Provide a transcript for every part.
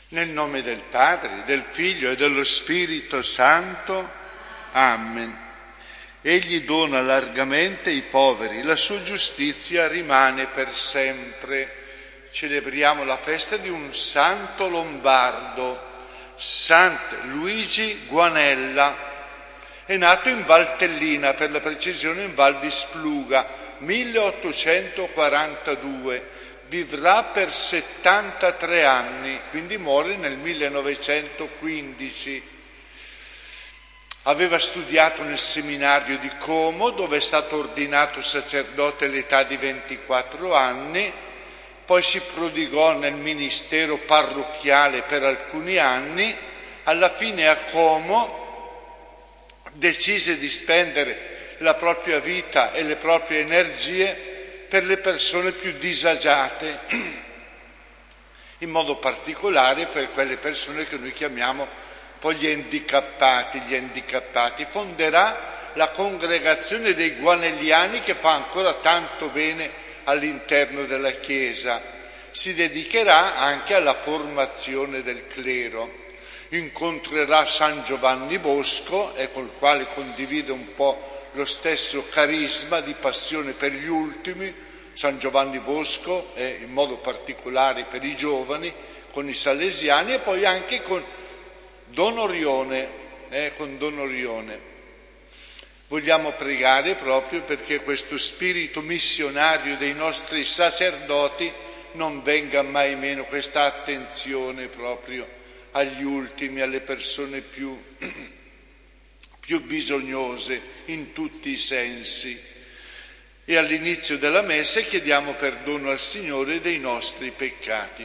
Nel nome del Padre, del Figlio e dello Spirito Santo. Amen. Egli dona largamente ai poveri, la sua giustizia rimane per sempre. Celebriamo la festa di un santo lombardo, Sant'Luigi Guanella. È nato in Valtellina, per la precisione in Val di Spluga, 1842. Vivrà per 73 anni, quindi muore nel 1915. Aveva studiato nel seminario di Como, dove è stato ordinato sacerdote all'età di 24 anni, poi si prodigò nel ministero parrocchiale per alcuni anni. Alla fine a Como decise di spendere la propria vita e le proprie energie per le persone più disagiate, in modo particolare per quelle persone che noi chiamiamo poi gli handicappati. Fonderà la congregazione dei Guanelliani, che fa ancora tanto bene all'interno della Chiesa. Si dedicherà anche alla formazione del clero. Incontrerà San Giovanni Bosco, e col quale condivide un po' lo stesso carisma di passione per gli ultimi. San Giovanni Bosco è in modo particolare per i giovani, con i salesiani, e poi anche con Don Orione. Vogliamo pregare proprio perché questo spirito missionario dei nostri sacerdoti non venga mai meno, questa attenzione proprio agli ultimi, alle persone più bisognose in tutti i sensi. E all'inizio della messa chiediamo perdono al Signore dei nostri peccati.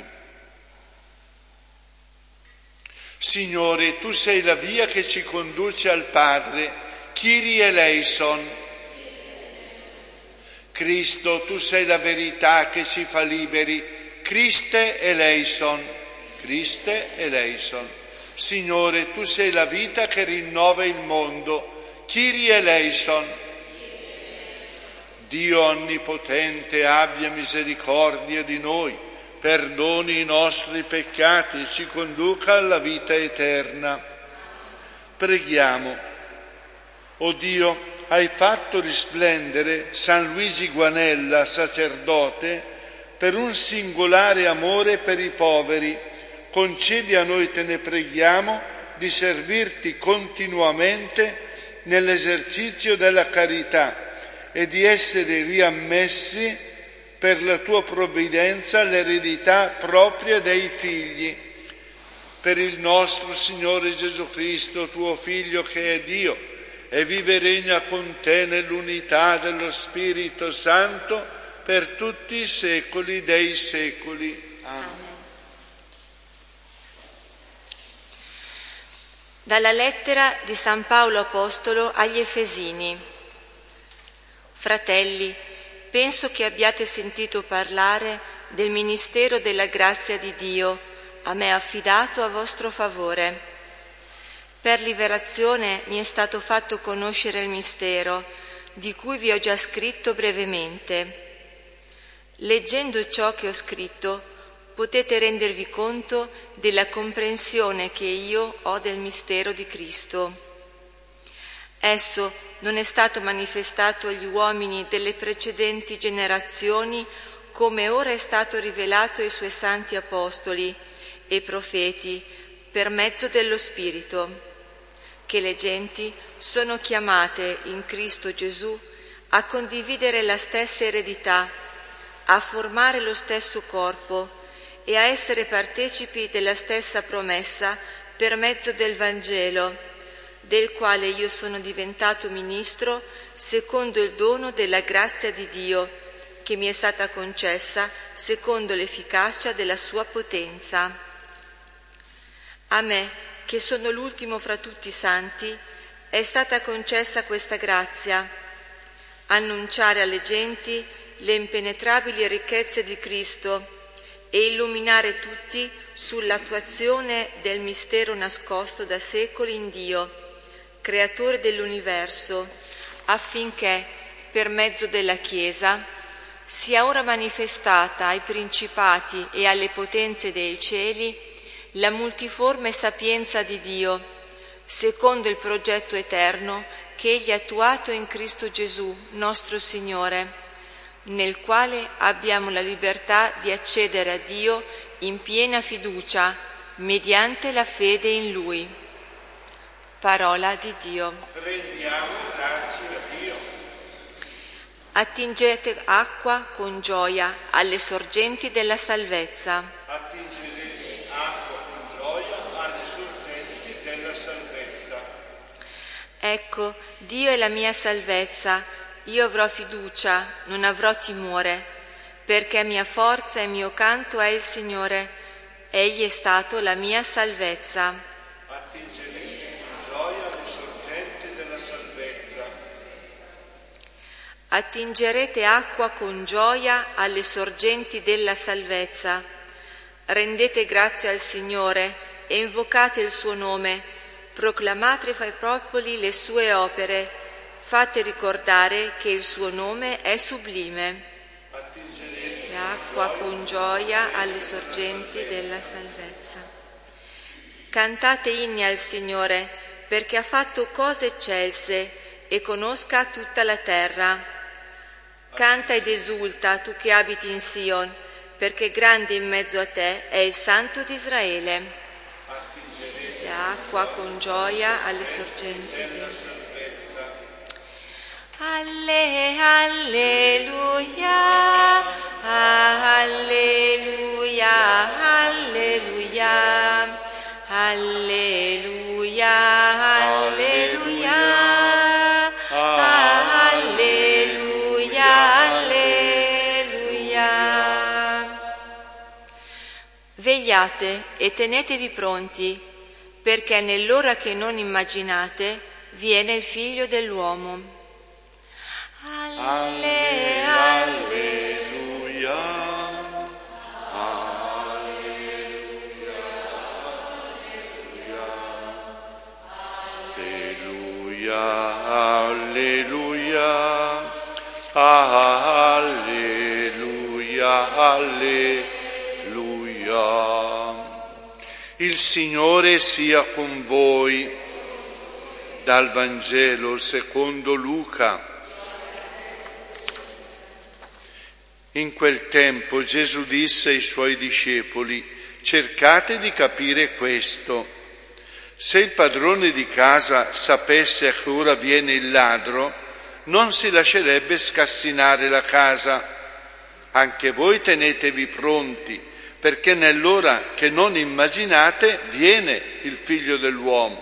Signore, tu sei la via che ci conduce al Padre. Kyrie eleison. Cristo, tu sei la verità che ci fa liberi. Christe eleison. Christe eleison. Signore, tu sei la vita che rinnova il mondo. Kyrie eleison. Dio onnipotente, abbia misericordia di noi, perdoni i nostri peccati e ci conduca alla vita eterna. Preghiamo. O Dio, hai fatto risplendere San Luigi Guanella, sacerdote, per un singolare amore per i poveri. Concedi a noi, te ne preghiamo, di servirti continuamente nell'esercizio della carità e di essere riammessi per la tua provvidenza all'eredità propria dei figli. Per il nostro Signore Gesù Cristo, tuo Figlio, che è Dio, e vive e regna con te nell'unità dello Spirito Santo per tutti i secoli dei secoli. Amen. Dalla lettera di San Paolo Apostolo agli Efesini. Fratelli, penso che abbiate sentito parlare del ministero della grazia di Dio, a me affidato a vostro favore. Per liberazione mi è stato fatto conoscere il mistero, di cui vi ho già scritto brevemente. Leggendo ciò che ho scritto, potete rendervi conto della comprensione che io ho del mistero di Cristo. Esso non è stato manifestato agli uomini delle precedenti generazioni, come ora è stato rivelato ai suoi santi apostoli e profeti per mezzo dello Spirito, che le genti sono chiamate in Cristo Gesù a condividere la stessa eredità, a formare lo stesso corpo e a essere partecipi della stessa promessa per mezzo del Vangelo, del quale io sono diventato ministro secondo il dono della grazia di Dio, che mi è stata concessa secondo l'efficacia della sua potenza. A me, che sono l'ultimo fra tutti i santi, è stata concessa questa grazia: annunciare alle genti le impenetrabili ricchezze di Cristo e illuminare tutti sull'attuazione del mistero nascosto da secoli in Dio, creatore dell'universo, affinché, per mezzo della Chiesa, sia ora manifestata ai principati e alle potenze dei cieli la multiforme sapienza di Dio, secondo il progetto eterno che Egli ha attuato in Cristo Gesù, nostro Signore, nel quale abbiamo la libertà di accedere a Dio in piena fiducia, mediante la fede in Lui. Parola di Dio. Rendiamo grazie a Dio. Attingete acqua con gioia alle sorgenti della salvezza. Attingerete acqua con gioia alle sorgenti della salvezza. Ecco, Dio è la mia salvezza, io avrò fiducia, non avrò timore, perché mia forza e mio canto è il Signore, Egli è stato la mia salvezza. Attingerete con gioia alle sorgenti della salvezza. Attingerete acqua con gioia alle sorgenti della salvezza. Rendete grazie al Signore e invocate il suo nome. Proclamate fra i popoli le sue opere, fate ricordare che il suo nome è sublime. Attingerete Acqua con gioia alle sorgenti della salvezza. Cantate inni al Signore, perché ha fatto cose eccelse e conosca tutta la terra. Canta ed esulta, tu che abiti in Sion, perché grande in mezzo a te è il Santo di Israele. Acqua con gioia alle sorgenti della salvezza. Alleluia, alleluia, alleluia, alleluia, alleluia, alleluia, alleluia. Vegliate e tenetevi pronti, perché nell'ora che non immaginate viene il Figlio dell'uomo. Alleluia. Alleluia. Alleluia. Alleluia. Alleluia. Il Signore sia con voi. Dal Vangelo secondo Luca. In quel tempo Gesù disse ai suoi discepoli: cercate di capire questo. Se il padrone di casa sapesse a che ora viene il ladro, non si lascerebbe scassinare la casa. Anche voi tenetevi pronti, perché nell'ora che non immaginate viene il Figlio dell'uomo.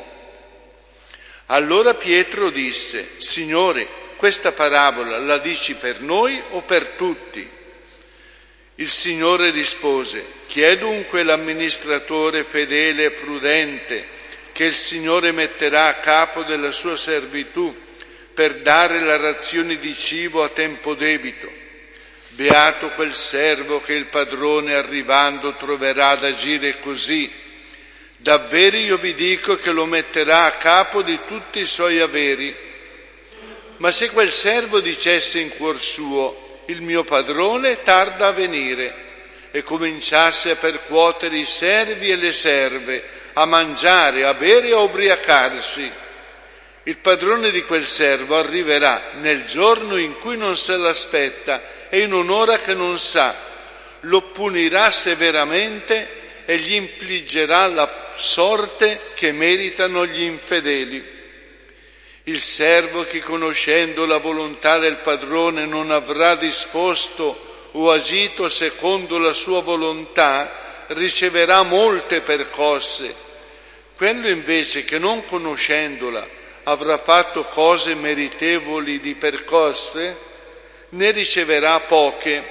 Allora Pietro disse: Signore, questa parabola la dici per noi o per tutti? Il Signore rispose: chi è dunque l'amministratore fedele e prudente che il Signore metterà a capo della sua servitù per dare la razione di cibo a tempo debito? Beato quel servo che il padrone arrivando troverà ad agire così. Davvero io vi dico che lo metterà a capo di tutti i suoi averi. Ma se quel servo dicesse in cuor suo: il mio padrone tarda a venire, e cominciasse a percuotere i servi e le serve, a mangiare, a bere e a ubriacarsi, il padrone di quel servo arriverà nel giorno in cui non se l'aspetta e in un'ora che non sa, lo punirà severamente e gli infliggerà la sorte che meritano gli infedeli. Il servo che, conoscendo la volontà del padrone, non avrà disposto o agito secondo la sua volontà, riceverà molte percosse. Quello invece che, non conoscendola, avrà fatto cose meritevoli di percosse, ne riceverà poche.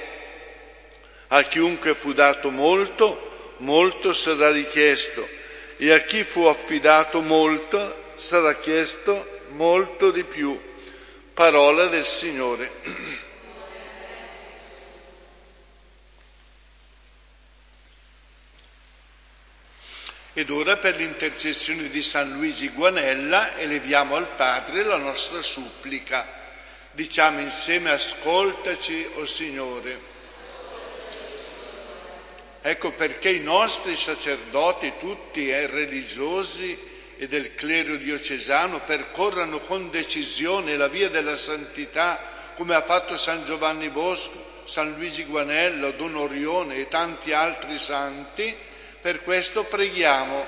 A chiunque fu dato molto, molto sarà richiesto, e a chi fu affidato molto sarà chiesto molto di più. Parola del Signore. Ed ora, per l'intercessione di San Luigi Guanella, eleviamo al Padre la nostra supplica. Diciamo insieme: ascoltaci, o Signore. Ecco perché i nostri sacerdoti, tutti religiosi e del clero diocesano, percorrano con decisione la via della santità, come ha fatto San Giovanni Bosco, San Luigi Guanella, Don Orione e tanti altri santi. Per questo preghiamo.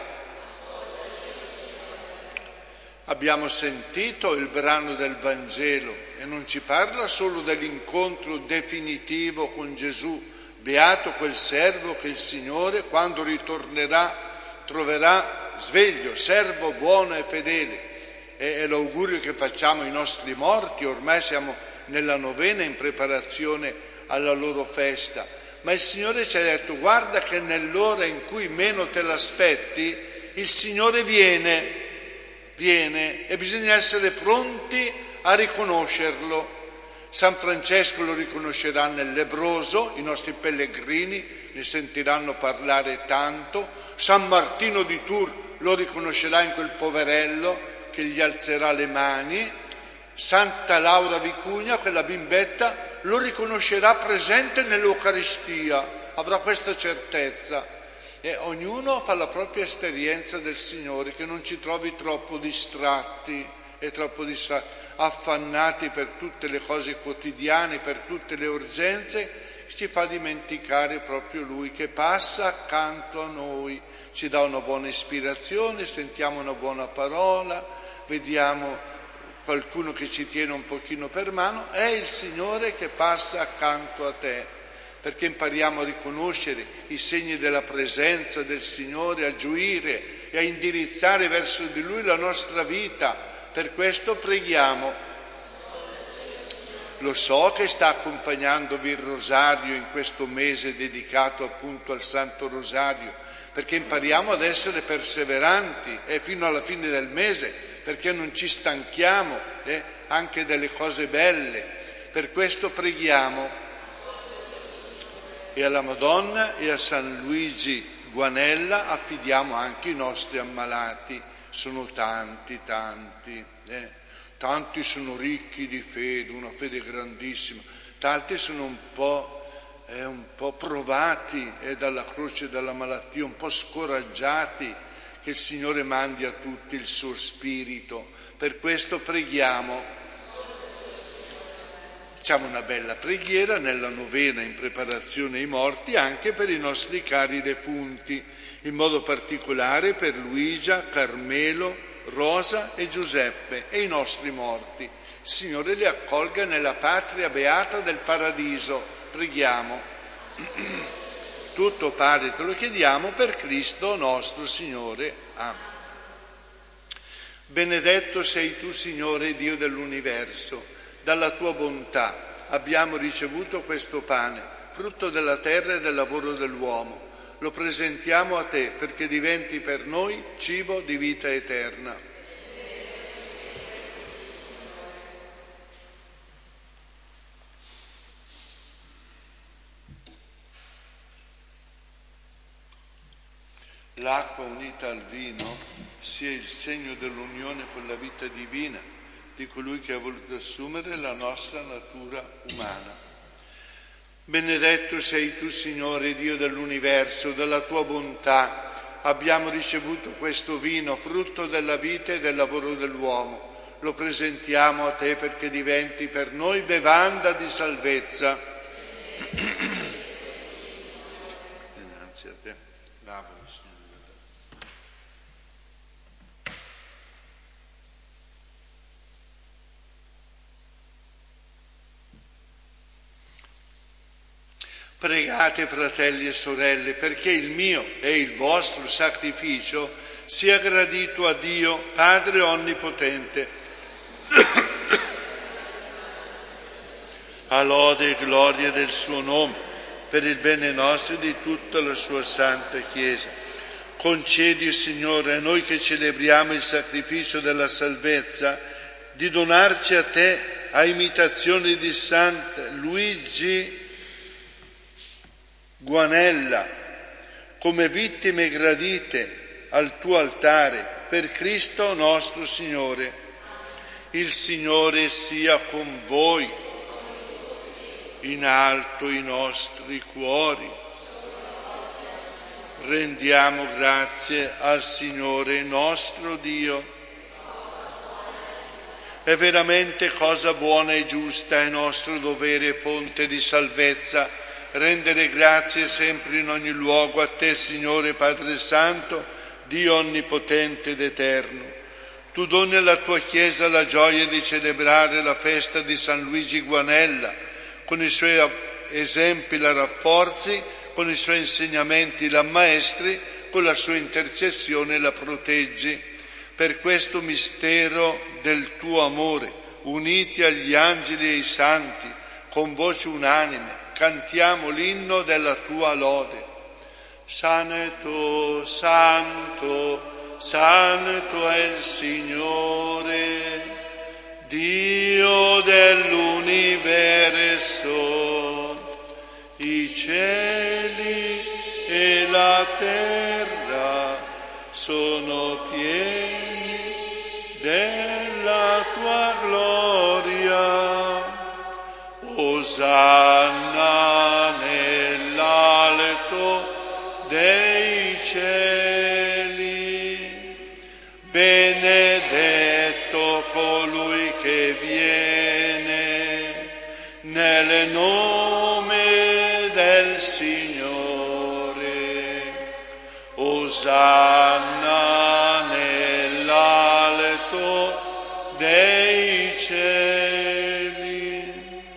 Abbiamo sentito il brano del Vangelo e non ci parla solo dell'incontro definitivo con Gesù. Beato quel servo che il Signore, quando ritornerà, troverà sveglio, servo buono e fedele. È l'augurio che facciamo ai nostri morti. Ormai siamo nella novena in preparazione alla loro festa. Ma il Signore ci ha detto: guarda che nell'ora in cui meno te l'aspetti, il Signore viene e bisogna essere pronti a riconoscerlo. San Francesco lo riconoscerà nel lebbroso, i nostri pellegrini ne sentiranno parlare tanto. San Martino di Tours lo riconoscerà in quel poverello che gli alzerà le mani. Santa Laura Vicugna, quella bimbetta, lo riconoscerà presente nell'Eucaristia, avrà questa certezza. E ognuno fa la propria esperienza del Signore, che non ci trovi troppo distratti, affannati per tutte le cose quotidiane, per tutte le urgenze. Ci fa dimenticare proprio Lui che passa accanto a noi, ci dà una buona ispirazione, sentiamo una buona parola, vediamo qualcuno che ci tiene un pochino per mano. È il Signore che passa accanto a te, perché impariamo a riconoscere i segni della presenza del Signore, a gioire e a indirizzare verso di Lui la nostra vita. Per questo preghiamo. Lo so che sta accompagnandovi il rosario in questo mese dedicato appunto al Santo Rosario, perché impariamo ad essere perseveranti fino alla fine del mese, perché non ci stanchiamo anche delle cose belle. Per questo preghiamo. E alla Madonna e a San Luigi Guanella affidiamo anche i nostri ammalati. Sono tanti. Tanti sono ricchi di fede, una fede grandissima. Tanti sono un po' provati dalla croce e dalla malattia, un po' scoraggiati. Che il Signore mandi a tutti il suo Spirito. Per questo preghiamo. Facciamo una bella preghiera nella novena in preparazione ai morti, anche per i nostri cari defunti, in modo particolare per Luigia, Carmelo, Rosa e Giuseppe e i nostri morti. Il Signore li accolga nella patria beata del paradiso. Preghiamo. Tutto, Padre, te lo chiediamo per Cristo nostro Signore. Amen. Benedetto sei tu, Signore, Dio dell'universo. Dalla tua bontà abbiamo ricevuto questo pane, frutto della terra e del lavoro dell'uomo. Lo presentiamo a te perché diventi per noi cibo di vita eterna. L'acqua unita al vino sia il segno dell'unione con la vita divina di colui che ha voluto assumere la nostra natura umana. Benedetto sei tu, Signore, Dio dell'universo, dalla tua bontà abbiamo ricevuto questo vino, frutto della vita e del lavoro dell'uomo. Lo presentiamo a te perché diventi per noi bevanda di salvezza. Dinanzi a te, lavalo, Signore. Pregate, fratelli e sorelle, perché il mio e il vostro sacrificio sia gradito a Dio, Padre Onnipotente. A lode e gloria del suo nome, per il bene nostro e di tutta la sua santa Chiesa. Concedi, Signore, a noi che celebriamo il sacrificio della salvezza, di donarci a te a imitazione di San Luigi Guanella, come vittime gradite al tuo altare, per Cristo nostro Signore. Il Signore sia con voi, in alto i nostri cuori. rendiamo grazie al Signore nostro Dio. È veramente cosa buona e giusta, è nostro dovere e fonte di salvezza rendere grazie sempre in ogni luogo a Te, Signore Padre Santo, Dio onnipotente ed eterno. Tu doni alla Tua Chiesa la gioia di celebrare la festa di San Luigi Guanella, con i Suoi esempi la rafforzi, con i Suoi insegnamenti la ammaestri, con la Sua intercessione la proteggi. Per questo mistero del Tuo amore, uniti agli angeli e ai santi, con voce unanime, cantiamo l'inno della Tua lode. Santo, Santo, Santo è il Signore, Dio dell'universo. I cieli e la terra sono pieni della Tua gloria. Osanna nell'alto dei cieli. Benedetto colui che viene nel nome del Signore. Osanna nell'alto dei cieli.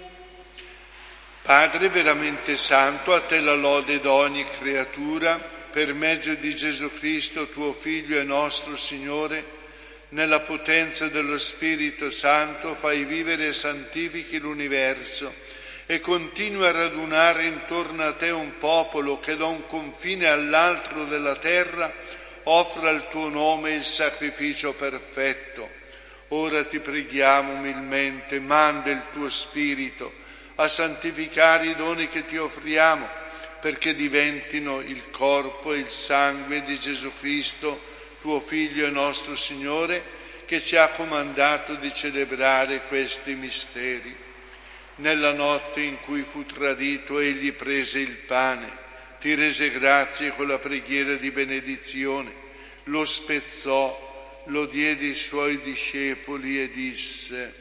Padre veramente santo, a Te la lode d'ogni creatura, per mezzo di Gesù Cristo, Tuo Figlio e nostro Signore, nella potenza dello Spirito Santo, fai vivere e santifichi l'universo e continui a radunare intorno a Te un popolo che da un confine all'altro della terra offra al Tuo nome il sacrificio perfetto. Ora Ti preghiamo umilmente, manda il Tuo Spirito a santificare i doni che Ti offriamo, perché diventino il corpo e il sangue di Gesù Cristo, Tuo Figlio e nostro Signore, che ci ha comandato di celebrare questi misteri. Nella notte in cui fu tradito, Egli prese il pane, Ti rese grazie con la preghiera di benedizione, lo spezzò, lo diede ai Suoi discepoli e disse: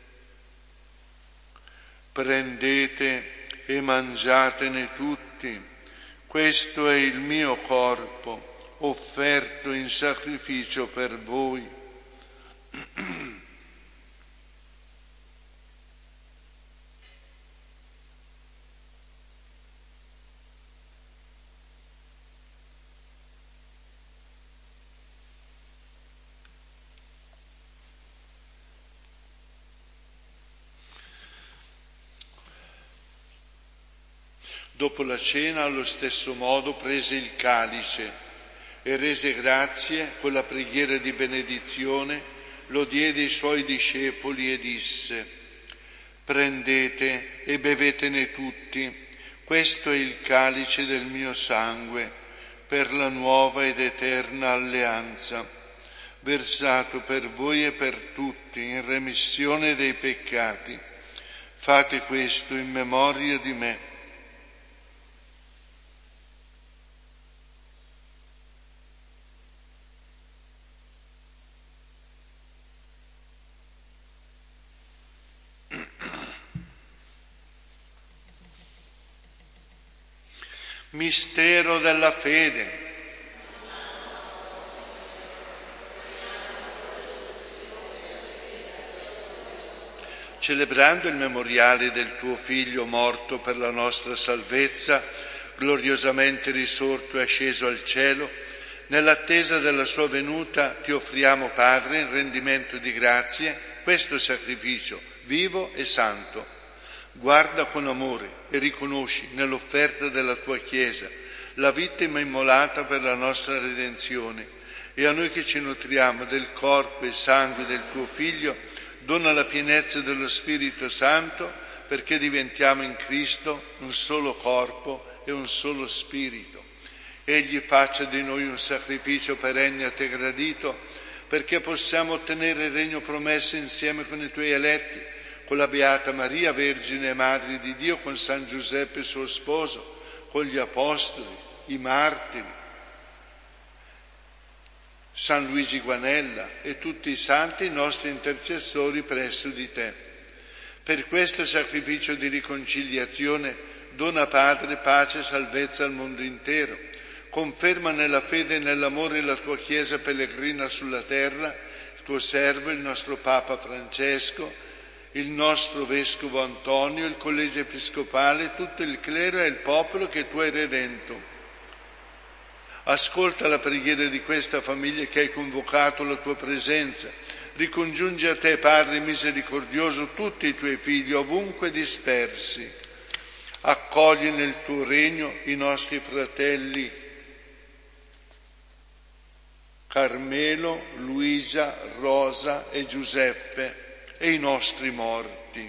prendete e mangiatene tutti, questo è il mio corpo, offerto in sacrificio per voi. Dopo la cena, allo stesso modo, prese il calice e rese grazie con la preghiera di benedizione, lo diede ai Suoi discepoli e disse: prendete e bevetene tutti, questo è il calice del mio sangue, per la nuova ed eterna alleanza, versato per voi e per tutti in remissione dei peccati. Fate questo in memoria di me. Mistero della fede. Celebrando il memoriale del Tuo Figlio morto per la nostra salvezza, gloriosamente risorto e asceso al cielo, nell'attesa della Sua venuta Ti offriamo, Padre, in rendimento di grazie, questo sacrificio vivo e santo. Guarda con amore e riconosci nell'offerta della Tua Chiesa la vittima immolata per la nostra redenzione, e a noi che ci nutriamo del corpo e sangue del Tuo Figlio dona la pienezza dello Spirito Santo, perché diventiamo in Cristo un solo corpo e un solo Spirito. Egli faccia di noi un sacrificio perenne a Te gradito, perché possiamo ottenere il regno promesso insieme con i Tuoi eletti, con la Beata Maria, Vergine e Madre di Dio, con San Giuseppe suo sposo, con gli Apostoli, i martiri, San Luigi Guanella e tutti i santi nostri intercessori presso di te. Per questo sacrificio di riconciliazione dona, Padre, pace e salvezza al mondo intero. Conferma nella fede e nell'amore la tua Chiesa pellegrina sulla terra, il tuo servo, il nostro Papa Francesco, il nostro Vescovo Antonio, il Collegio Episcopale, tutto il clero e il popolo che tu hai redento. Ascolta la preghiera di questa famiglia che hai convocato alla tua presenza. Ricongiungi a te, Padre misericordioso, tutti i tuoi figli ovunque dispersi. Accogli nel tuo regno i nostri fratelli Carmelo, Luisa, Rosa e Giuseppe e i nostri morti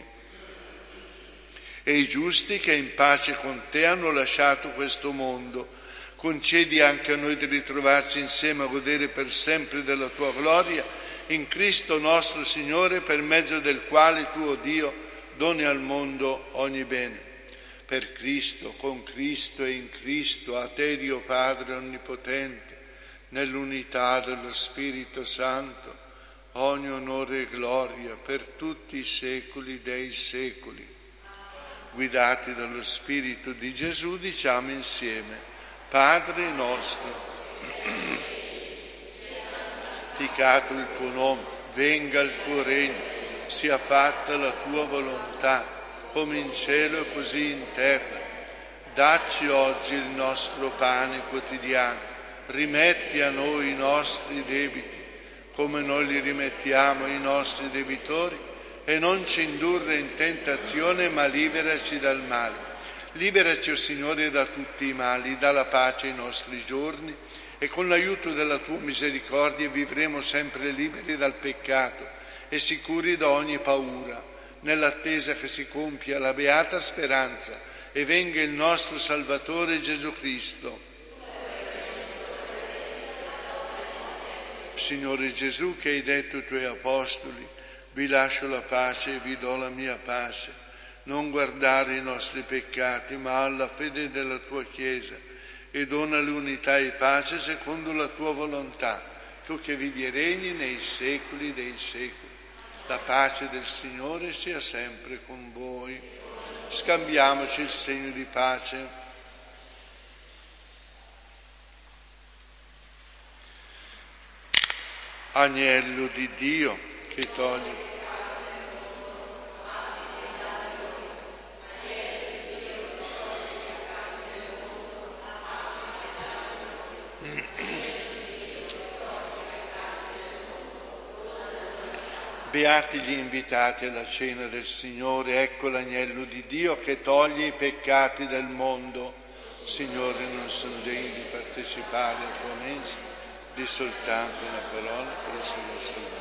e i giusti che in pace con te hanno lasciato questo mondo. Concedi anche a noi di ritrovarci insieme a godere per sempre della tua gloria in Cristo nostro Signore, per mezzo del quale tu, o Dio, doni al mondo ogni bene. Per Cristo, con Cristo e in Cristo, a te Dio Padre Onnipotente, nell'unità dello Spirito Santo, ogni onore e gloria per tutti i secoli dei secoli. Guidati dallo Spirito di Gesù, diciamo insieme: Padre nostro, santificato il tuo nome, venga il tuo regno, sia fatta la tua volontà, come in cielo e così in terra. Dacci oggi il nostro pane quotidiano, rimetti a noi i nostri debiti, come noi li rimettiamo ai nostri debitori, e non ci indurre in tentazione, ma liberaci dal male. Liberaci, o Signore, da tutti i mali, dà la pace ai nostri giorni, e con l'aiuto della tua misericordia vivremo sempre liberi dal peccato e sicuri da ogni paura, nell'attesa che si compia la beata speranza e venga il nostro Salvatore Gesù Cristo. Signore Gesù, che hai detto ai tuoi apostoli: vi lascio la pace e vi do la mia pace, non guardare i nostri peccati, ma alla fede della tua Chiesa, e dona l'unità e pace secondo la tua volontà, tu che vivi e regni nei secoli dei secoli. La pace del Signore sia sempre con voi. Scambiamoci il segno di pace. Agnello di Dio che toglie. Beati gli invitati alla cena del Signore, ecco l'agnello di Dio che toglie i peccati del mondo. Signore, non sono degno di partecipare alla tua mensa, di soltanto una parola per essere salvato.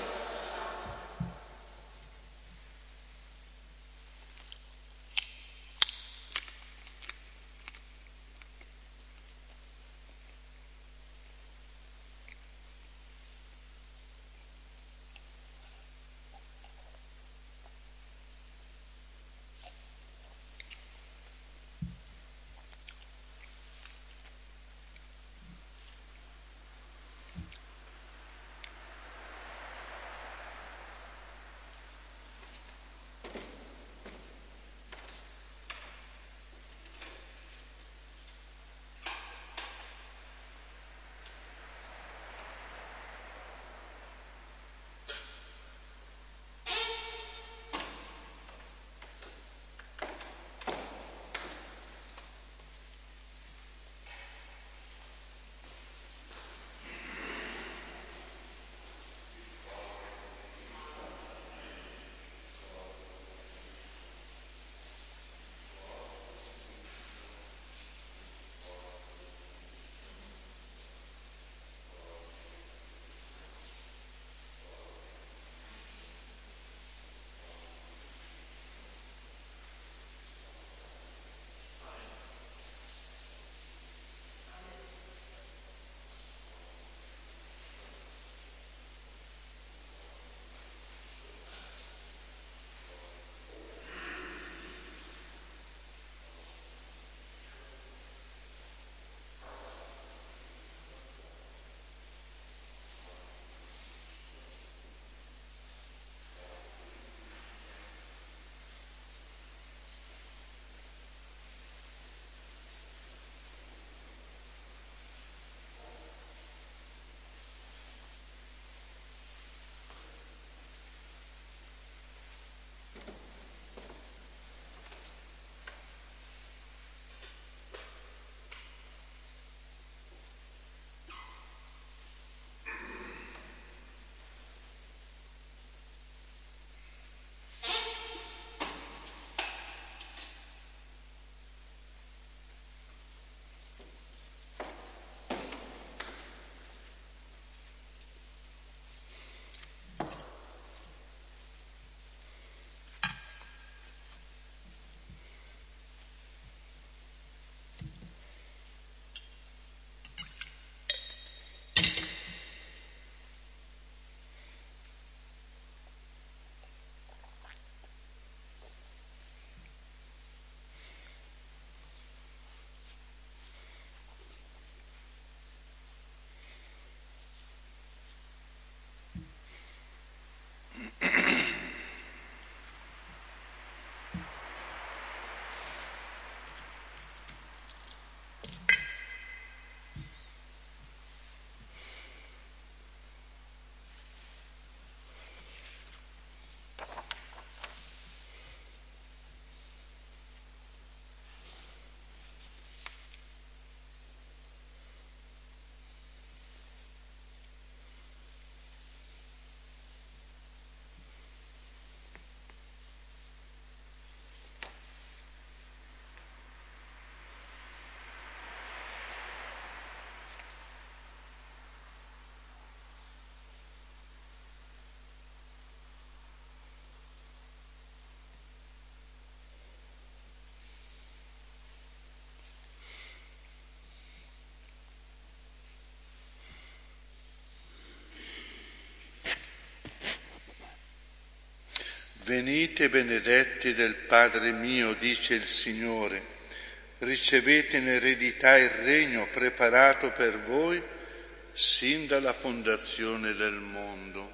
Venite benedetti del Padre mio, dice il Signore, ricevete in eredità il regno preparato per voi sin dalla fondazione del mondo.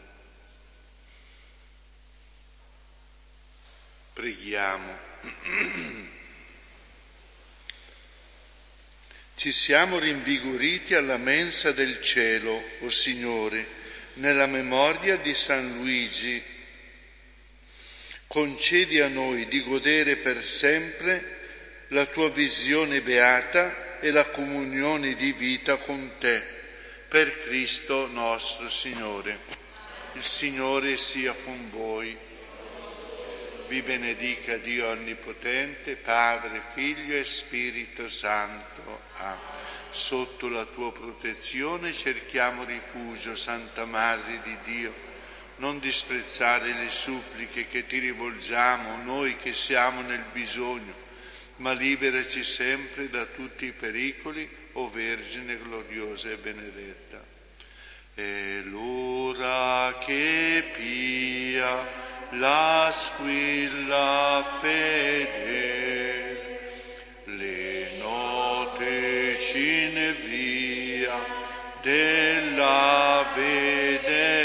Preghiamo. Ci siamo rinvigoriti alla mensa del cielo, o Signore, nella memoria di San Luigi. Concedi a noi di godere per sempre la tua visione beata e la comunione di vita con te, per Cristo nostro Signore. Il Signore sia con voi. Vi benedica Dio Onnipotente, Padre, Figlio e Spirito Santo. Amen. Sotto la tua protezione cerchiamo rifugio, Santa Madre di Dio. Non disprezzare le suppliche che ti rivolgiamo, noi che siamo nel bisogno, ma liberaci sempre da tutti i pericoli, o Vergine gloriosa e benedetta. E l'ora che pia la squilla fede, le note cinevia della vede